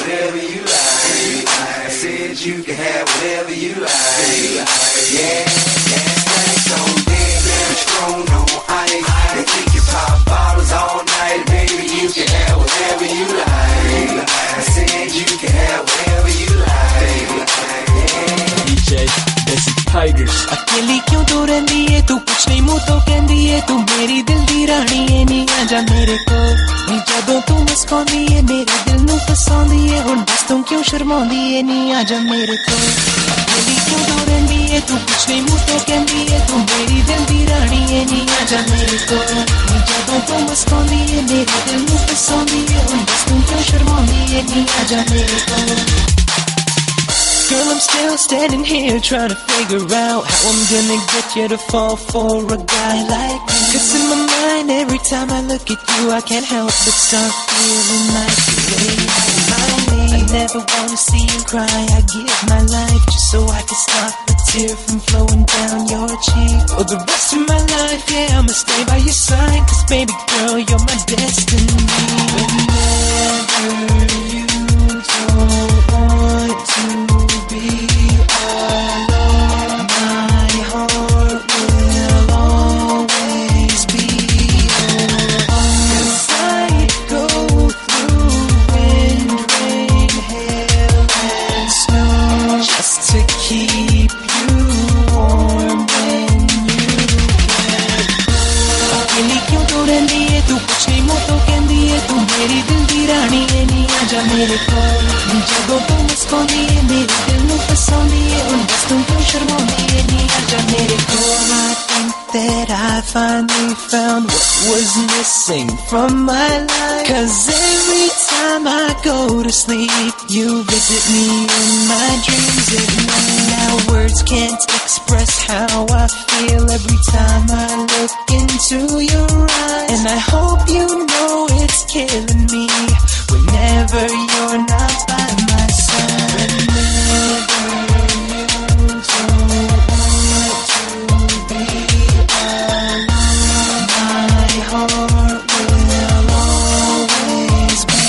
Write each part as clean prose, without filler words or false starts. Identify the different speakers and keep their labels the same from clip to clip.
Speaker 1: whatever you like. I said you can have whatever you like. Yeah, yeah. Stacks on deck, Patron on ice. And kick your pop bottles all night, baby. You can have whatever you like. I said you can have whatever you like.
Speaker 2: DJ Desi Tigers.
Speaker 3: अकेली क्यों तू रहंदी है तू कुछ नहीं मुंह तो कहंदी है तू मेरी दिल दी रानी है नी आजा मेरे को नी जदों तू मुस्कांदी है मेरे दिल नू फसांदी है हुण बस तू क्यों शर्मांदी है नी आजा मेरे को अकेली क्यों तू रहंदी है तू कुछ नहीं मुंह तो कहंदी है तू मेरी दिल दी रानी है नी आजा मेरे को नी जदों तू मुस्कांदी है मेरे दिल नू फसांदी है हुण बस तू क्यों शर्मांदी है नी आजा मेरे को Girl, I'm still standing here trying to figure out how I'm gonna get you to fall for a guy like me. Cause in my mind, every time I look at you, I can't help but start feeling like the way you remind me. I never wanna see you cry, I give my life just so I can stop a tear from flowing down your cheek. For the rest of my life, yeah, I'ma stay by your side. Cause baby girl, you're my destiny. Whenever you don't want to be alone, my heart will always be alone. 'Cause I go through wind, rain, hail and snow just to keep you warm when you get cold. अकेली क्यों तो रहंदी है तू कुछ नहीं मुंह तो कहंदी है तू मेरी दिल दी रानी है नी आजा मेरे को जदों तू मुस्कांदी है मेरे दिल नू फसांदी है हुण बस तू क्यों शर्मांदी है नी आजा मेरे को I think that I finally found what was missing from my life. 'Cause every time I go to sleep you visit me in my dreams at night. Now words can't express how I feel every time I look into your eyes. And I hope you know it's killing me whenever you're not by my side. Whenever you don't want to be alone, my heart will always be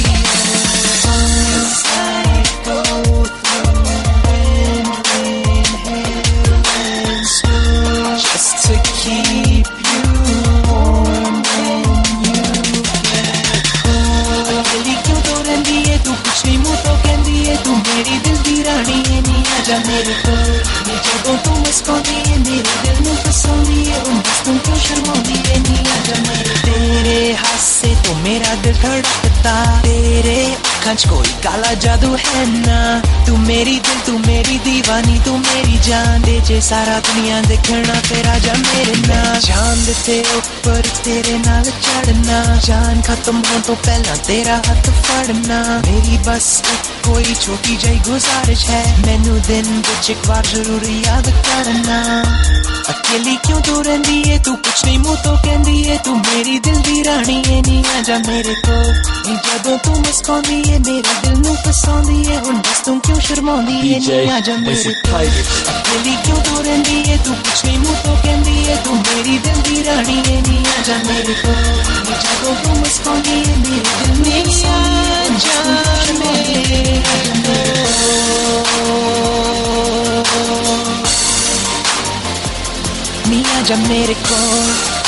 Speaker 3: alone. 'Cause I go through wind, rain, hail and snow just to keep you warm when you get cold. अकेली क्यों तो रहंदी है तू कुछ नहीं मुंह तो कहंदी है तू मेरी दिल दी रानी है नी आजा मेरे को नी जदों तू मुस्कांदी है मेरे दिल नू फसांदी है हुण बस तू क्यों शर्मांदी है नी आजा मेरे तेरे हासे तो मेरा दिल धड़कता तेरे अखां च कोई काला जादू है ना तू मेरी दिल तू मेरी दीवानी तू मेरी जान दे जे सारा दुनिया देखना फिर आजा मेरे नाल चांद ते ऊपर तेरे नाल चढ़ना जान खत्म होने तो पहला तेरा हाथ फड़ना मेरी बस एक कोई छोटी जही गुजारिश है मैनू दिन विच एक बार जरूर याद करना अकेली क्यों तू रहंदी है तू कुछ नहीं मुंह तो कहंदी है तू मेरी दिल दी रानी है नी आजा मेरे को नी जदों तू मुस्कांदी है मेरे दिल नू फसांदी है हुण बस तू क्यों शर्मांदी है नी आजा मेरे को अकेली क्यों तू रहंदी है तू कुछ नहीं मुंह तो कहंदी है तू मेरी दिल दी रानी है नी आजा मेरे को नी जदों तू मुस्कांदी है मेरे दिल नू फसांदी है नी आजा मेरे को